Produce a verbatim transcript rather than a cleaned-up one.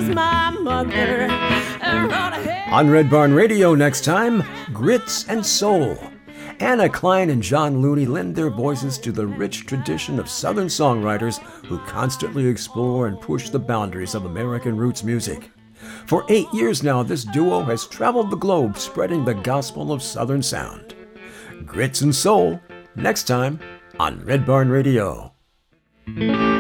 was my mother. On Red Barn Radio next time, Grits and Soul. Anna Klein and John Looney lend their voices to the rich tradition of Southern songwriters who constantly explore and push the boundaries of American roots music. For eight years now, this duo has traveled the globe spreading the gospel of Southern sound. Grits and Soul, next time on Red Barn Radio.